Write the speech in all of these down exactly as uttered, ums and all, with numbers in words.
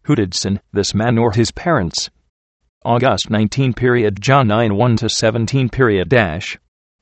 Who did sin, this man or his parents? August nineteenth, period, John nine one to seventeen, period, dash.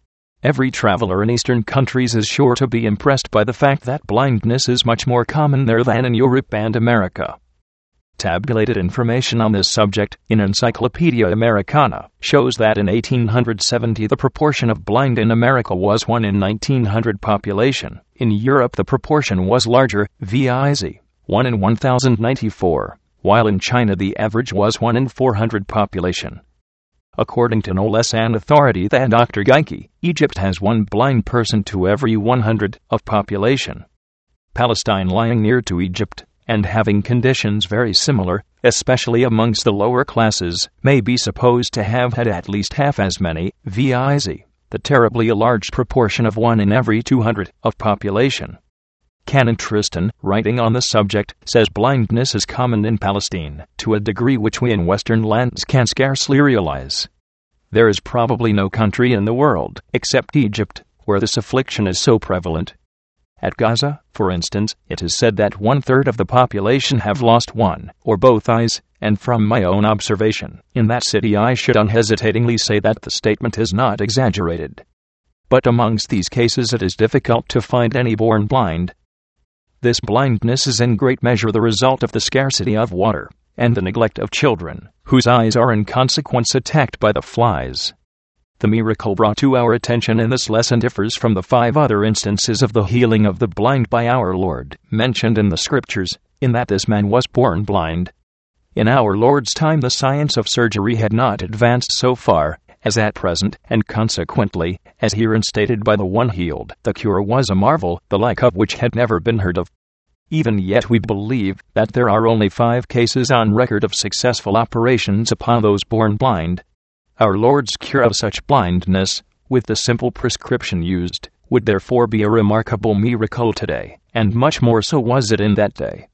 Every traveler in Eastern countries is sure to be impressed by the fact that blindness is much more common there than in Europe and America. Tabulated information on this subject in Encyclopedia Americana shows that in eighteen seventy the proportion of blind in America was one in nineteen hundred population. In Europe the proportion was larger, viz. one in one thousand ninety-four, while in China the average was one in four hundred population. According to no less an authority than Doctor Geikie, Egypt has one blind person to every one hundred of population. Palestine, lying near to Egypt, and having conditions very similar, especially amongst the lower classes, may be supposed to have had at least half as many, viz. the terribly large proportion of one in every two hundred of population. Canon Tristan, writing on the subject, says blindness is common in Palestine, to a degree which we in Western lands can scarcely realize. There is probably no country in the world, except Egypt, where this affliction is so prevalent. At Gaza, for instance, it is said that one-third of the population have lost one or both eyes, and from my own observation in that city I should unhesitatingly say that the statement is not exaggerated. But amongst these cases it is difficult to find any born blind. This blindness is in great measure the result of the scarcity of water, and the neglect of children, whose eyes are in consequence attacked by the flies. The miracle brought to our attention in this lesson differs from the five other instances of the healing of the blind by our Lord, mentioned in the Scriptures, in that this man was born blind. In our Lord's time the science of surgery had not advanced so far as at present, and consequently, as herein stated by the one healed, the cure was a marvel, the like of which had never been heard of. Even yet we believe that there are only five cases on record of successful operations upon those born blind. Our Lord's cure of such blindness, with the simple prescription used, would therefore be a remarkable miracle today, and much more so was it in that day.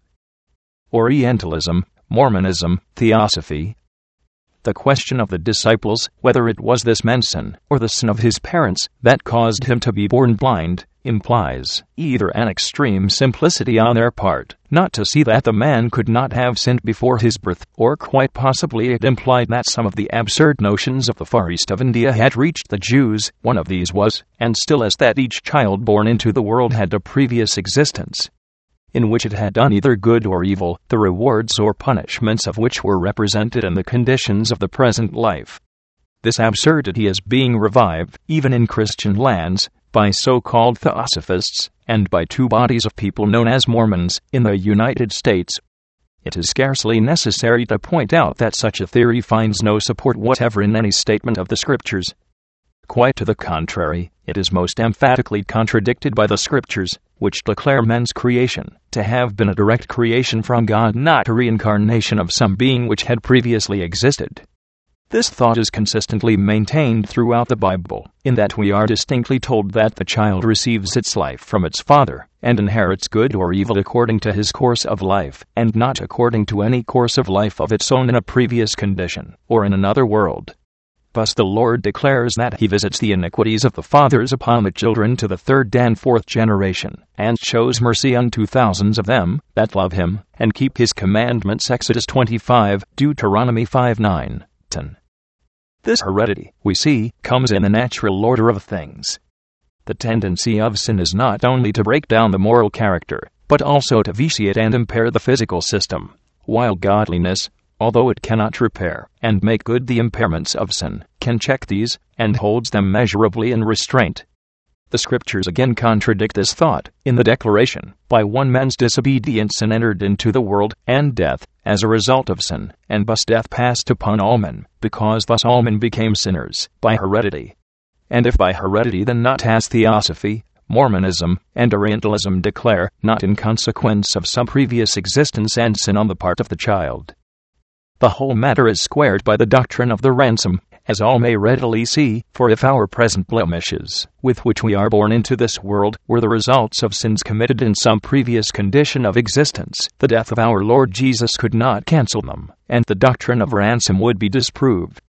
Orientalism, Mormonism, Theosophy. The question of the disciples, whether it was this man's sin, or the sin of his parents, that caused him to be born blind, implies either an extreme simplicity on their part, not to see that the man could not have sinned before his birth, or quite possibly it implied that some of the absurd notions of the far east of India had reached the Jews. One of these was, and still is, that each child born into the world had a previous existence, in which it had done either good or evil, the rewards or punishments of which were represented in the conditions of the present life. This absurdity is being revived, even in Christian lands, by so-called Theosophists, and by two bodies of people known as Mormons, in the United States. It is scarcely necessary to point out that such a theory finds no support whatever in any statement of the Scriptures. Quite to the contrary, it is most emphatically contradicted by the Scriptures, which declare man's creation to have been a direct creation from God, not a reincarnation of some being which had previously existed. This thought is consistently maintained throughout the Bible, in that we are distinctly told that the child receives its life from its father, and inherits good or evil according to his course of life, and not according to any course of life of its own in a previous condition, or in another world. Thus the Lord declares that he visits the iniquities of the fathers upon the children to the third and fourth generation, and shows mercy unto thousands of them that love him, and keep his commandments. Exodus twenty-five, Deuteronomy five nine, ten. This heredity, we see, comes in the natural order of things. The tendency of sin is not only to break down the moral character, but also to vitiate and impair the physical system, while godliness, although it cannot repair and make good the impairments of sin, can check these, and holds them measurably in restraint. The Scriptures again contradict this thought, in the declaration, by one man's disobedience sin entered into the world, and death, as a result of sin, and thus death passed upon all men, because thus all men became sinners, by heredity. And if by heredity, then not as Theosophy, Mormonism, and Orientalism declare, not in consequence of some previous existence and sin on the part of the child. The whole matter is squared by the doctrine of the ransom, as all may readily see, for if our present blemishes, with which we are born into this world, were the results of sins committed in some previous condition of existence, the death of our Lord Jesus could not cancel them, and the doctrine of ransom would be disproved.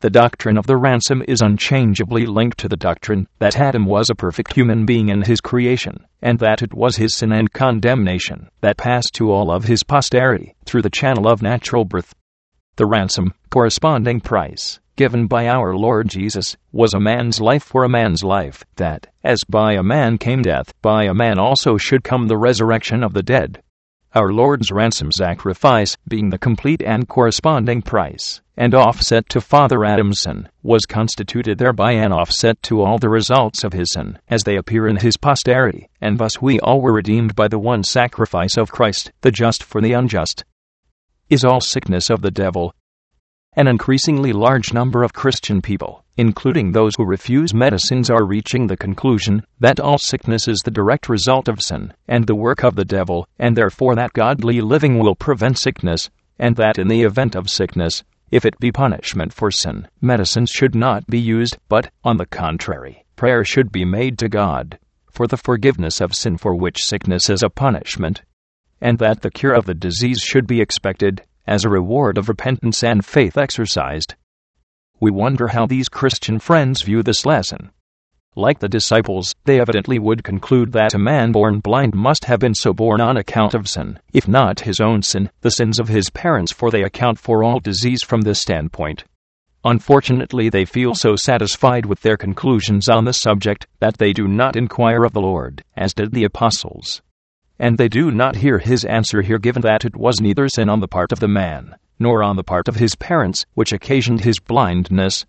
The doctrine of the ransom is unchangeably linked to the doctrine that Adam was a perfect human being in his creation, and that it was his sin and condemnation that passed to all of his posterity through the channel of natural birth. The ransom, corresponding price, given by our Lord Jesus, was a man's life for a man's life, that, as by a man came death, by a man also should come the resurrection of the dead. Our Lord's ransom sacrifice, being the complete and corresponding price, and offset to Father Adam's sin, was constituted thereby an offset to all the results of his sin, as they appear in his posterity, and thus we all were redeemed by the one sacrifice of Christ, the just for the unjust. Is all sickness of the devil? An increasingly large number of Christian people, including those who refuse medicines, are reaching the conclusion that all sickness is the direct result of sin and the work of the devil, and therefore that godly living will prevent sickness, and that in the event of sickness, if it be punishment for sin, medicines should not be used, but, on the contrary, prayer should be made to God for the forgiveness of sin for which sickness is a punishment, and that the cure of the disease should be expected as a reward of repentance and faith exercised. We wonder how these Christian friends view this lesson. Like the disciples, they evidently would conclude that a man born blind must have been so born on account of sin, if not his own sin, the sins of his parents, for they account for all disease from this standpoint. Unfortunately, they feel so satisfied with their conclusions on the subject that they do not inquire of the Lord, as did the apostles. And they do not hear his answer here, given that it was neither sin on the part of the man, nor on the part of his parents, which occasioned his blindness.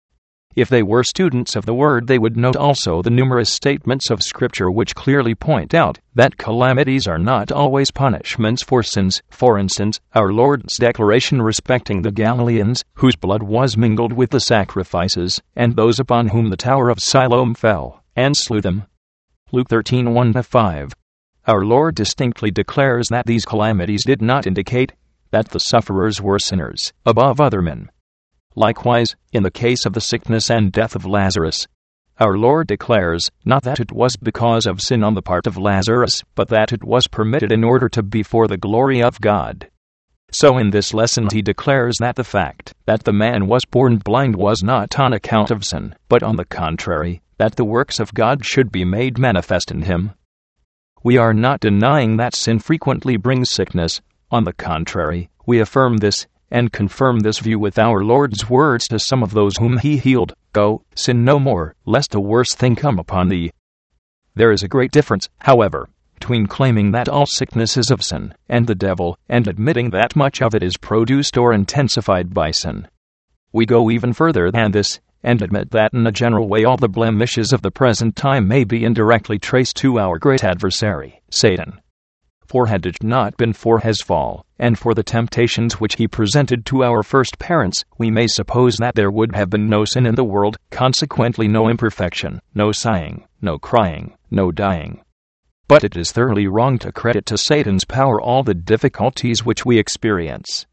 If they were students of the Word, they would note also the numerous statements of Scripture which clearly point out that calamities are not always punishments for sins. For instance, our Lord's declaration respecting the Galileans, whose blood was mingled with the sacrifices, and those upon whom the tower of Siloam fell, and slew them. Luke thirteen one to five. Our Lord distinctly declares that these calamities did not indicate that the sufferers were sinners above other men. Likewise, in the case of the sickness and death of Lazarus, our Lord declares not that it was because of sin on the part of Lazarus, but that it was permitted in order to be for the glory of God. So in this lesson he declares that the fact that the man was born blind was not on account of sin, but on the contrary, that the works of God should be made manifest in him. We are not denying that sin frequently brings sickness. On the contrary, we affirm this and confirm this view with our Lord's words to some of those whom he healed, "Go, sin no more, lest a worse thing come upon thee." There is a great difference, however, between claiming that all sickness is of sin and the devil, and admitting that much of it is produced or intensified by sin. We go even further than this, and admit that in a general way all the blemishes of the present time may be indirectly traced to our great adversary, Satan. For had it not been for his fall, and for the temptations which he presented to our first parents, we may suppose that there would have been no sin in the world, consequently no imperfection, no sighing, no crying, no dying. But it is thoroughly wrong to credit to Satan's power all the difficulties which we experience.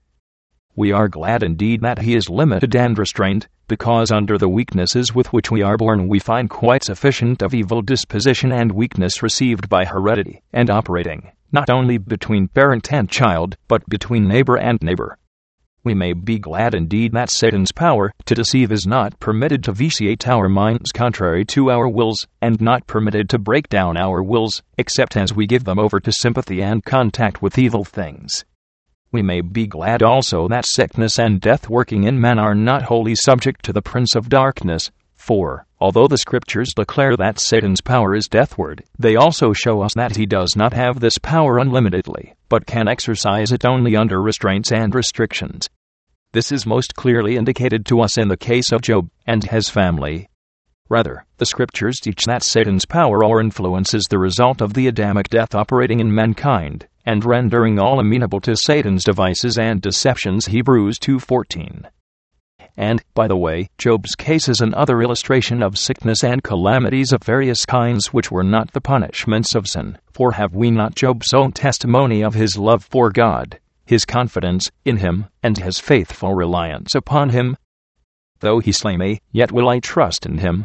We are glad indeed that he is limited and restrained, because under the weaknesses with which we are born we find quite sufficient of evil disposition and weakness received by heredity, and operating, not only between parent and child, but between neighbor and neighbor. We may be glad indeed that Satan's power to deceive is not permitted to vitiate our minds contrary to our wills, and not permitted to break down our wills, except as we give them over to sympathy and contact with evil things. We may be glad also that sickness and death working in men are not wholly subject to the prince of darkness, for, although the Scriptures declare that Satan's power is deathward, they also show us that he does not have this power unlimitedly, but can exercise it only under restraints and restrictions. This is most clearly indicated to us in the case of Job and his family. Rather, the Scriptures teach that Satan's power or influence is the result of the Adamic death operating in mankind, and rendering all amenable to Satan's devices and deceptions. Hebrews two fourteen. And, by the way, Job's case is another illustration of sickness and calamities of various kinds which were not the punishments of sin. For have we not Job's own testimony of his love for God, his confidence in him, and his faithful reliance upon him? Though he slay me, yet will I trust in him.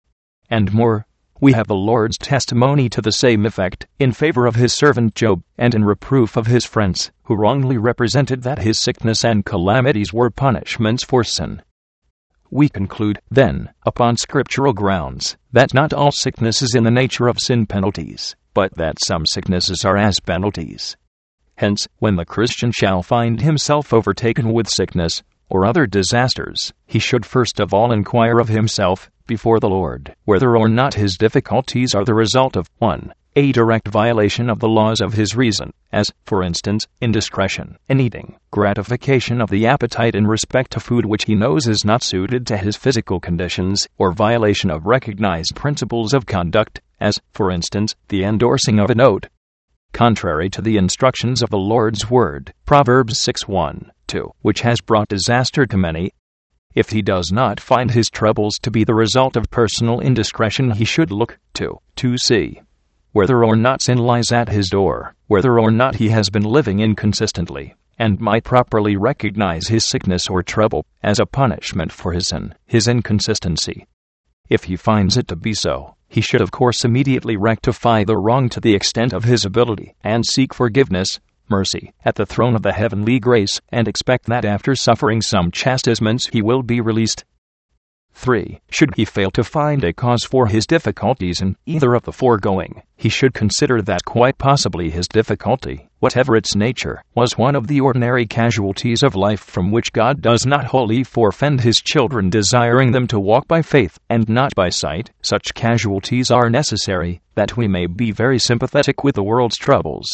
And more, we have the Lord's testimony to the same effect, in favor of his servant Job, and in reproof of his friends, who wrongly represented that his sickness and calamities were punishments for sin. We conclude, then, upon scriptural grounds, that not all sickness is in the nature of sin penalties, but that some sicknesses are as penalties. Hence, when the Christian shall find himself overtaken with sickness, or other disasters, he should first of all inquire of himself, before the Lord, whether or not his difficulties are the result of one A direct violation of the laws of his reason, as, for instance, indiscretion in eating, gratification of the appetite in respect to food which he knows is not suited to his physical conditions, or violation of recognized principles of conduct, as, for instance, the endorsing of a note contrary to the instructions of the Lord's word, Proverbs six one, two, which has brought disaster to many. If he does not find his troubles to be the result of personal indiscretion, he should look to to see whether or not sin lies at his door, whether or not he has been living inconsistently, and might properly recognize his sickness or trouble as a punishment for his sin, his inconsistency. If he finds it to be so, he should of course immediately rectify the wrong to the extent of his ability, and seek forgiveness, mercy, at the throne of the heavenly grace, and expect that after suffering some chastisements he will be released. three. Should he fail to find a cause for his difficulties in either of the foregoing, he should consider that quite possibly his difficulty, whatever its nature, was one of the ordinary casualties of life from which God does not wholly forfend his children, desiring them to walk by faith and not by sight. Such casualties are necessary, that we may be very sympathetic with the world's troubles.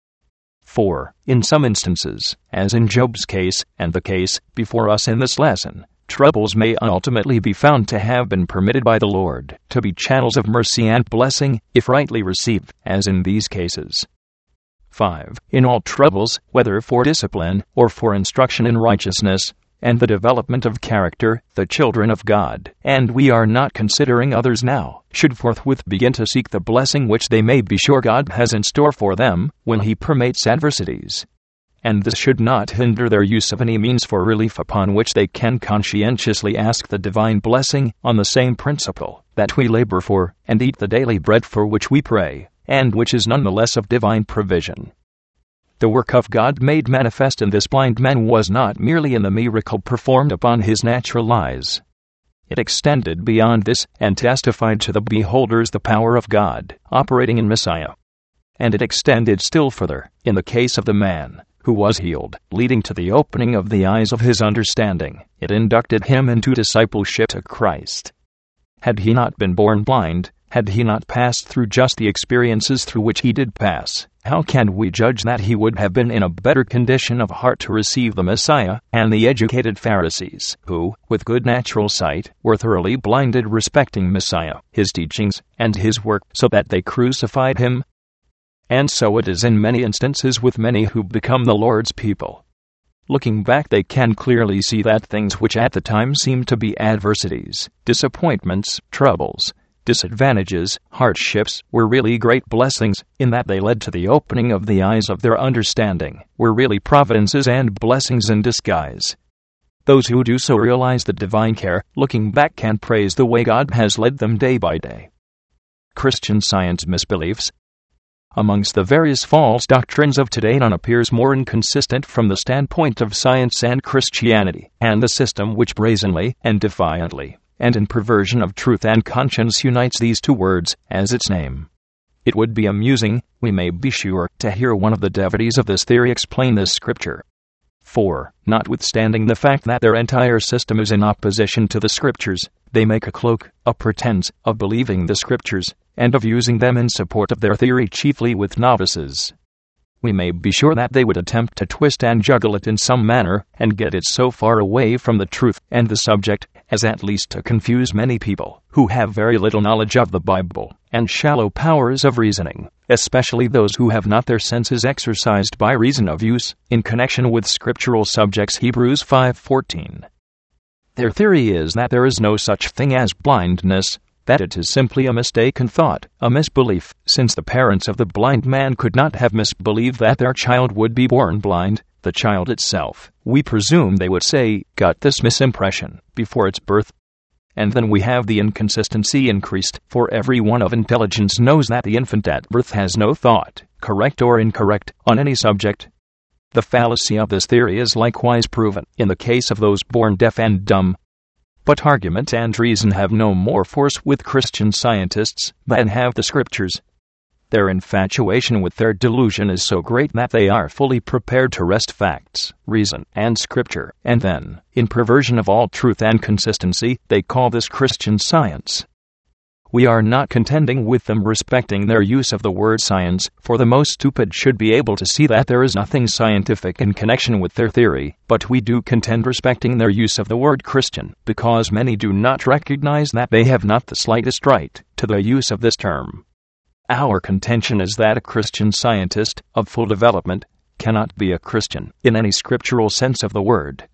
four. In some instances, as in Job's case, and the case before us in this lesson, troubles may ultimately be found to have been permitted by the Lord, to be channels of mercy and blessing, if rightly received, as in these cases. five. In all troubles, whether for discipline, or for instruction in righteousness, and the development of character, the children of God, and we are not considering others now, should forthwith begin to seek the blessing which they may be sure God has in store for them, when he permits adversities. And this should not hinder their use of any means for relief upon which they can conscientiously ask the divine blessing, on the same principle that we labor for, and eat the daily bread for which we pray, and which is none the less of divine provision. The work of God made manifest in this blind man was not merely in the miracle performed upon his natural eyes. It extended beyond this, and testified to the beholders the power of God, operating in Messiah. And it extended still further, in the case of the man who was healed, leading to the opening of the eyes of his understanding. It inducted him into discipleship to Christ. Had he not been born blind, had he not passed through just the experiences through which he did pass, how can we judge that he would have been in a better condition of heart to receive the Messiah? And the educated Pharisees, who, with good natural sight, were thoroughly blinded respecting Messiah, his teachings, and his work, so that they crucified him? And so it is in many instances with many who become the Lord's people. Looking back, they can clearly see that things which at the time seemed to be adversities, disappointments, troubles, disadvantages, hardships, were really great blessings, in that they led to the opening of the eyes of their understanding, were really providences and blessings in disguise. Those who do so realize the divine care, looking back can praise the way God has led them day by day. Christian Science misbeliefs. Amongst the various false doctrines of today, none appears more inconsistent from the standpoint of science and Christianity, and the system which brazenly and defiantly, and in perversion of truth and conscience, unites these two words as its name. It would be amusing, we may be sure, to hear one of the devotees of this theory explain this scripture. four. Notwithstanding the fact that their entire system is in opposition to the scriptures, they make a cloak, a pretense, of believing the scriptures, and of using them in support of their theory, chiefly with novices. We may be sure that they would attempt to twist and juggle it in some manner, and get it so far away from the truth and the subject, as at least to confuse many people, who have very little knowledge of the Bible, and shallow powers of reasoning, especially those who have not their senses exercised by reason of use, in connection with scriptural subjects. Hebrews five fourteen. Their theory is that there is no such thing as blindness, that it is simply a mistaken thought, a misbelief, since the parents of the blind man could not have misbelieved that their child would be born blind. The child itself, we presume they would say, got this misimpression before its birth. And then we have the inconsistency increased, for every one of intelligence knows that the infant at birth has no thought, correct or incorrect, on any subject. The fallacy of this theory is likewise proven in the case of those born deaf and dumb. But argument and reason have no more force with Christian scientists than have the scriptures. Their infatuation with their delusion is so great that they are fully prepared to wrest facts, reason, and scripture, and then, in perversion of all truth and consistency, they call this Christian science. We are not contending with them respecting their use of the word science, for the most stupid should be able to see that there is nothing scientific in connection with their theory, but we do contend respecting their use of the word Christian, because many do not recognize that they have not the slightest right to the use of this term. Our contention is that a Christian scientist, of full development, cannot be a Christian in any scriptural sense of the word.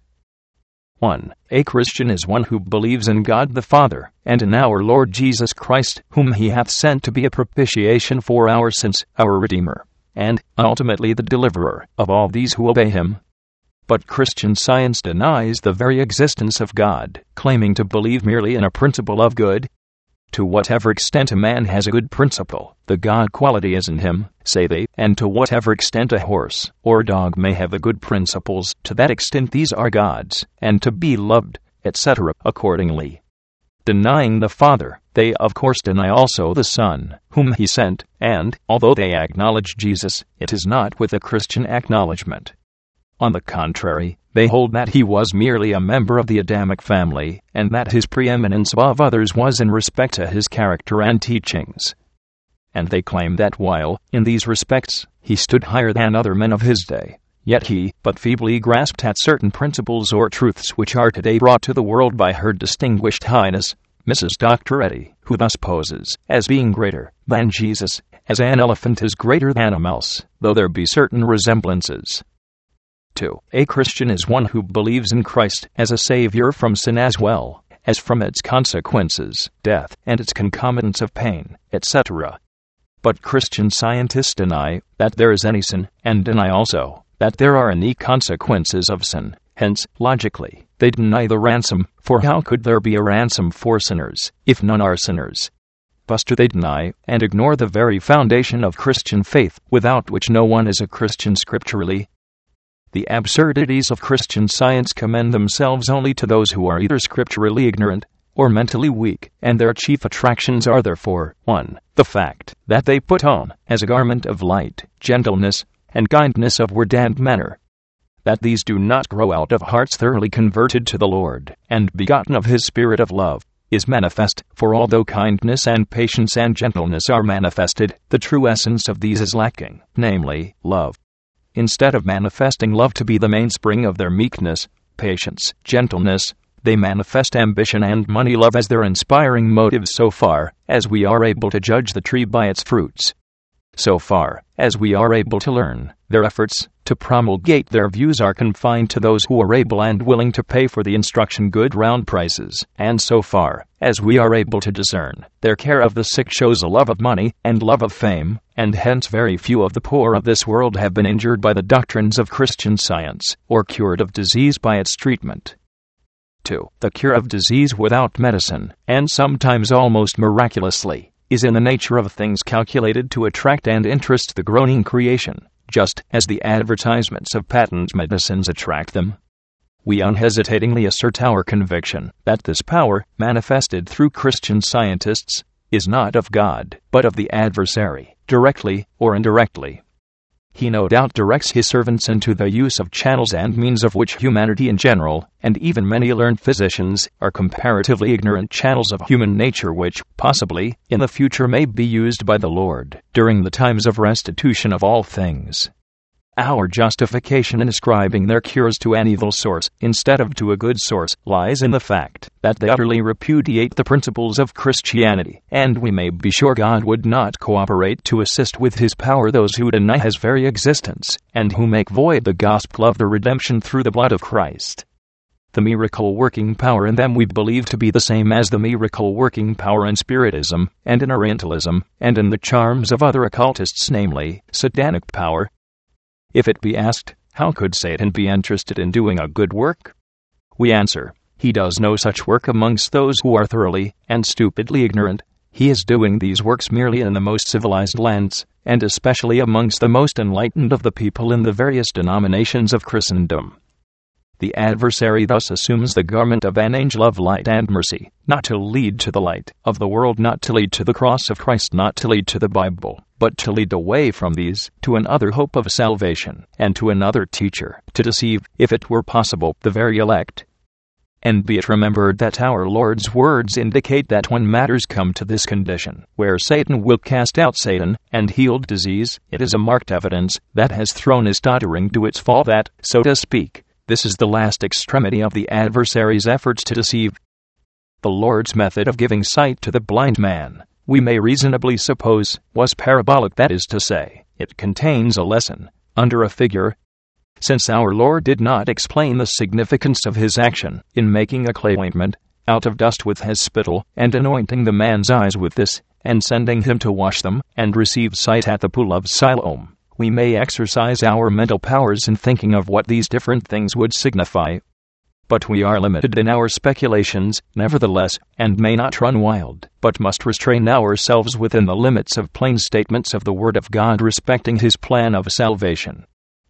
one. A Christian is one who believes in God the Father, and in our Lord Jesus Christ, whom he hath sent to be a propitiation for our sins, our Redeemer, and, ultimately the deliverer, of all these who obey him. But Christian Science denies the very existence of God, claiming to believe merely in a principle of good. To whatever extent a man has a good principle, the God quality is in him, say they, and to whatever extent a horse or dog may have the good principles, to that extent these are God's, and to be loved, et cetera accordingly. Denying the Father, they of course deny also the Son, whom he sent, and, although they acknowledge Jesus, it is not with a Christian acknowledgement. On the contrary, they hold that he was merely a member of the Adamic family, and that his preeminence above others was in respect to his character and teachings. And they claim that while, in these respects, he stood higher than other men of his day, yet he but feebly grasped at certain principles or truths which are today brought to the world by Her Distinguished Highness, Missus Doctor Eddy, who thus poses as being greater than Jesus, as an elephant is greater than a mouse, though there be certain resemblances. two. A Christian is one who believes in Christ as a Savior from sin as well as from its consequences, death, and its concomitants of pain, et cetera. But Christian scientists deny that there is any sin, and deny also that there are any consequences of sin. Hence, logically, they deny the ransom, for how could there be a ransom for sinners, if none are sinners? Thus do they deny and ignore the very foundation of Christian faith, without which no one is a Christian scripturally. The absurdities of Christian Science commend themselves only to those who are either scripturally ignorant or mentally weak, and their chief attractions are therefore, one. The fact that they put on, as a garment of light, gentleness, and kindness of word and manner. That these do not grow out of hearts thoroughly converted to the Lord, and begotten of his Spirit of love, is manifest, for although kindness and patience and gentleness are manifested, the true essence of these is lacking, namely, love. Instead of manifesting love to be the mainspring of their meekness, patience, gentleness, they manifest ambition and money-love as their inspiring motives so far as we are able to judge the tree by its fruits. So far as we are able to learn, their efforts to promulgate their views are confined to those who are able and willing to pay for the instruction good round prices, and so far as we are able to discern, their care of the sick shows a love of money and love of fame, and hence very few of the poor of this world have been injured by the doctrines of Christian Science, or cured of disease by its treatment. two. The cure of disease without medicine, and sometimes almost miraculously, is in the nature of things calculated to attract and interest the groaning creation, just as the advertisements of patent medicines attract them. We unhesitatingly assert our conviction that this power, manifested through Christian scientists, is not of God, but of the adversary, directly or indirectly. He no doubt directs his servants into the use of channels and means of which humanity in general, and even many learned physicians, are comparatively ignorant, channels of human nature which, possibly, in the future may be used by the Lord, during the times of restitution of all things. Our justification in ascribing their cures to an evil source, instead of to a good source, lies in the fact that they utterly repudiate the principles of Christianity, and we may be sure God would not cooperate to assist with his power those who deny his very existence, and who make void the gospel of the redemption through the blood of Christ. The miracle-working power in them we believe to be the same as the miracle-working power in Spiritism, and in Orientalism, and in the charms of other occultists, namely, Satanic power. If it be asked, how could Satan be interested in doing a good work? We answer, he does no such work amongst those who are thoroughly and stupidly ignorant. He is doing these works merely in the most civilized lands, and especially amongst the most enlightened of the people in the various denominations of Christendom. The adversary thus assumes the garment of an angel of light and mercy, not to lead to the light of the world, not to lead to the cross of Christ, not to lead to the Bible, but to lead away from these, to another hope of salvation, and to another teacher, to deceive, if it were possible, the very elect. And be it remembered that our Lord's words indicate that when matters come to this condition, where Satan will cast out Satan, and heal disease, it is a marked evidence that has thrown his tottering to its fall, that, so to speak, this is the last extremity of the adversary's efforts to deceive. The Lord's method of giving sight to the blind man, we may reasonably suppose, was parabolic, that is to say, it contains a lesson, under a figure. Since our Lord did not explain the significance of his action in making a clay ointment out of dust with his spittle, and anointing the man's eyes with this, and sending him to wash them, and receive sight at the pool of Siloam, we may exercise our mental powers in thinking of what these different things would signify. But we are limited in our speculations, nevertheless, and may not run wild, but must restrain ourselves within the limits of plain statements of the Word of God respecting his plan of salvation.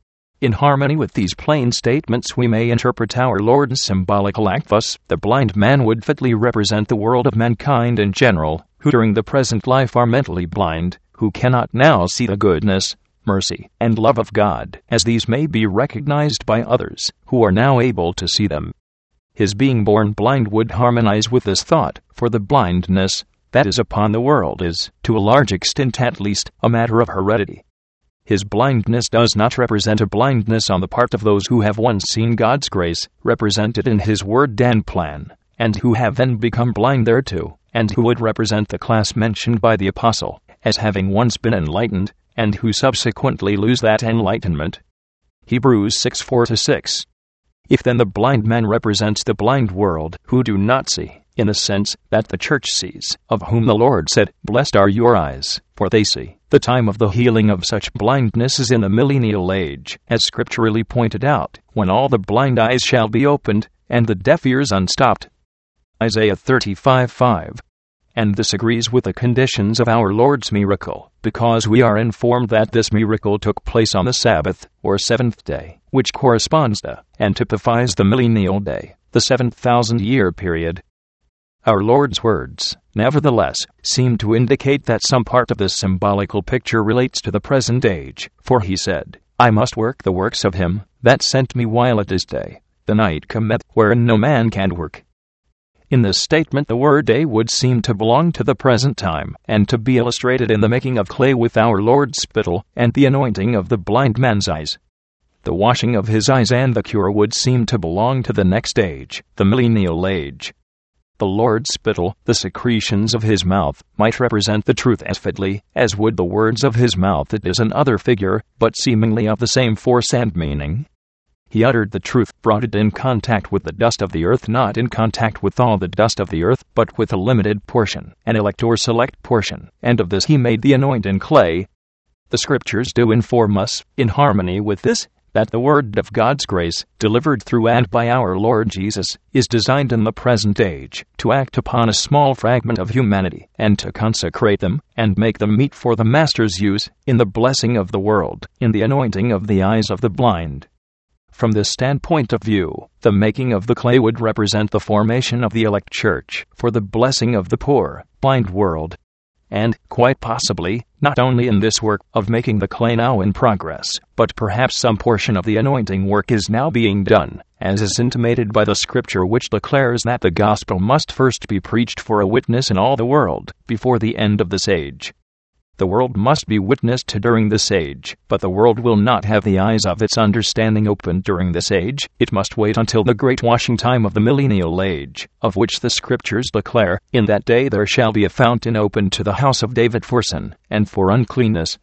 In harmony with these plain statements, we may interpret our Lord's symbolical act thus: the blind man would fitly represent the world of mankind in general, who during the present life are mentally blind, who cannot now see the goodness, mercy, and love of God, as these may be recognized by others, who are now able to see them. His being born blind would harmonize with this thought, for the blindness that is upon the world is, to a large extent at least, a matter of heredity. His blindness does not represent a blindness on the part of those who have once seen God's grace represented in his word and plan, and who have then become blind thereto, and who would represent the class mentioned by the apostle as having once been enlightened, and who subsequently lose that enlightenment. Hebrews six four to six. If then the blind man represents the blind world, who do not see, in the sense that the church sees, of whom the Lord said, "Blessed are your eyes, for they see," the time of the healing of such blindness is in the millennial age, as scripturally pointed out, when all the blind eyes shall be opened, and the deaf ears unstopped. Isaiah thirty-five five. And this agrees with the conditions of our Lord's miracle, because we are informed that this miracle took place on the Sabbath, or seventh day, which corresponds to, and typifies the millennial day, the seven thousand year period. Our Lord's words, nevertheless, seem to indicate that some part of this symbolical picture relates to the present age, for he said, "I must work the works of him that sent me while it is day. The night cometh, wherein no man can work." In this statement, the word day would seem to belong to the present time, and to be illustrated in the making of clay with our Lord's spittle, and the anointing of the blind man's eyes. The washing of his eyes and the cure would seem to belong to the next age, the millennial age. The Lord's spittle, the secretions of his mouth, might represent the truth as fitly as would the words of his mouth. It is another figure, but seemingly of the same force and meaning. He uttered the truth, brought it in contact with the dust of the earth, not in contact with all the dust of the earth, but with a limited portion, an elect or select portion, and of this he made the anointing clay. The Scriptures do inform us, in harmony with this, that the word of God's grace, delivered through and by our Lord Jesus, is designed in the present age to act upon a small fragment of humanity, and to consecrate them, and make them meet for the Master's use, in the blessing of the world, in the anointing of the eyes of the blind. From this standpoint of view, the making of the clay would represent the formation of the elect church, for the blessing of the poor, blind world. And, quite possibly, not only in this work of making the clay now in progress, but perhaps some portion of the anointing work is now being done, as is intimated by the Scripture which declares that the gospel must first be preached for a witness in all the world, before the end of this age. The world must be witnessed to during this age, but the world will not have the eyes of its understanding opened during this age. It must wait until the great washing time of the millennial age, of which the Scriptures declare, "In that day there shall be a fountain opened to the house of David for sin, and for uncleanness."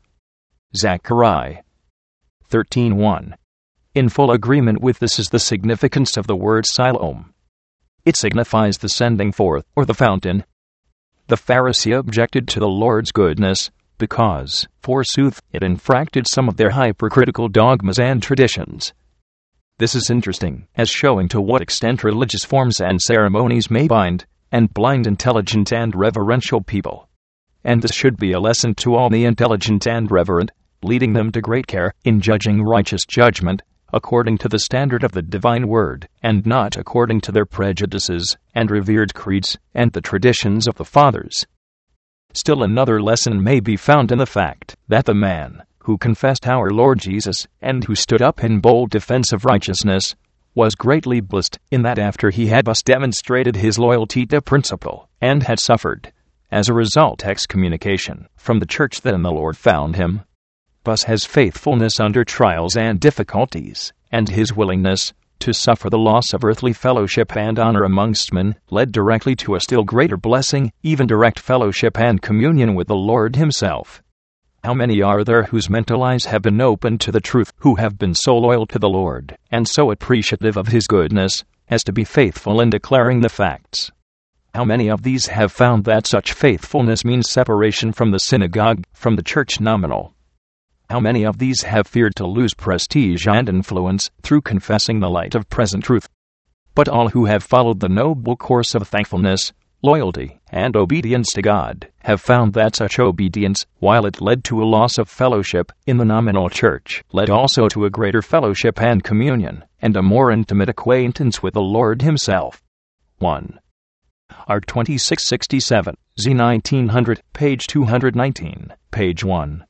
Zechariah thirteen one. In full agreement with this is the significance of the word Siloam. It signifies the sending forth, or the fountain. The Pharisee objected to the Lord's goodness, because, forsooth, it infracted some of their hypercritical dogmas and traditions. This is interesting, as showing to what extent religious forms and ceremonies may bind and blind intelligent and reverential people. And this should be a lesson to all the intelligent and reverent, leading them to great care in judging righteous judgment according to the standard of the divine word, and not according to their prejudices, and revered creeds, and the traditions of the fathers. Still another lesson may be found in the fact that the man who confessed our Lord Jesus, and who stood up in bold defense of righteousness, was greatly blessed in that after he had thus demonstrated his loyalty to principle, and had suffered, as a result, excommunication from the church, then the Lord found him. Thus his faithfulness under trials and difficulties, and his willingness to suffer the loss of earthly fellowship and honor amongst men, led directly to a still greater blessing, even direct fellowship and communion with the Lord himself. How many are there whose mental eyes have been opened to the truth, who have been so loyal to the Lord, and so appreciative of his goodness, as to be faithful in declaring the facts? How many of these have found that such faithfulness means separation from the synagogue, from the church nominal? How many of these have feared to lose prestige and influence through confessing the light of present truth? But all who have followed the noble course of thankfulness, loyalty, and obedience to God, have found that such obedience, while it led to a loss of fellowship in the nominal church, led also to a greater fellowship and communion, and a more intimate acquaintance with the Lord himself. one. R twenty-six sixty-seven, Z nineteen hundred, page two hundred nineteen, page one.